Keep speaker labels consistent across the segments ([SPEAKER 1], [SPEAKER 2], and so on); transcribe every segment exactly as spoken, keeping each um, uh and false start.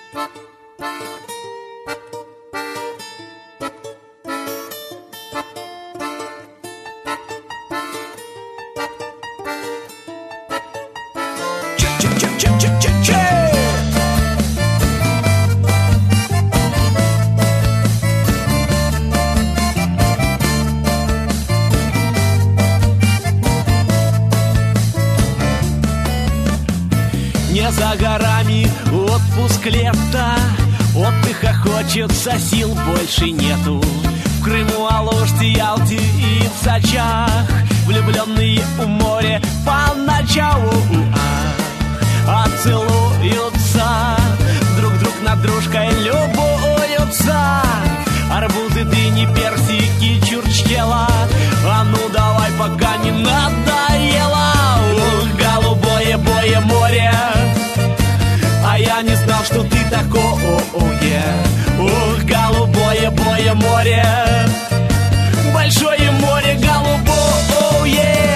[SPEAKER 1] Не за горами отпуск лета, отдыха хочется, сил больше нету. В Крыму, Алуште, Ялте и в Сочах влюбленные у моря поначалу а, а целуются, друг друг над дружкой любуются. Арбузы, дыни, персики, чурчхела, а ну давай, пока не надоело. Ух, голубое бое море, а я не знал, что ты такое. Ух, голубое бое море, большое море голубое.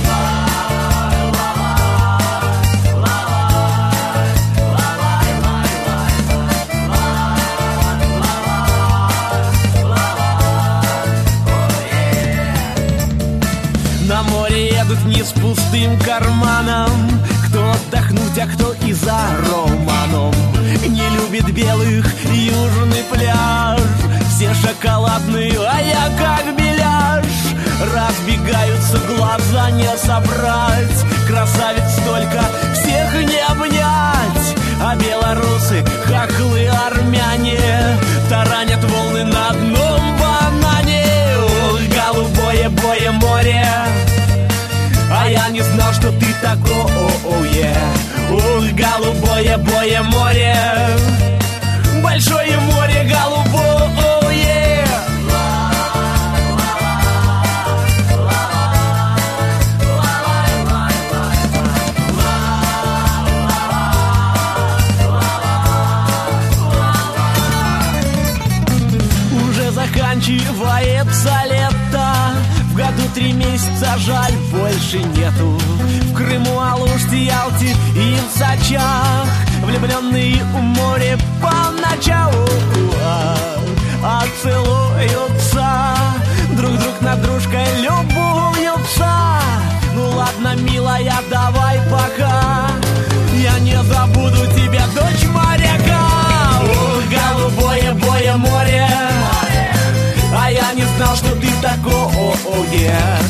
[SPEAKER 1] На море едут не с пустым карманом, кто отдохнуть, а кто и за романом. Не любит белых южный пляж, все шоколадные, а я как беляш. Разбегаются глаза не собрать, красавиц столько, всех не обнять. А белорусы, хохлы, армяне таранят волны на одном банане. Ох, голубое бое море, а я не знал, что ты такое. Ух, голубое бое море, большое море голубое. Уже заканчивается лето, в году три месяца, жаль, больше нету. В Крыму, Алуште, Ялте и в Сочах влюбленные у моря поначалу а, а целуются, друг друг над дружкой любуются. Ну ладно, милая, давай пока, я не забуду тебя, дочь моряка. Ух, голубое бое море, а я не знал, что ты такое.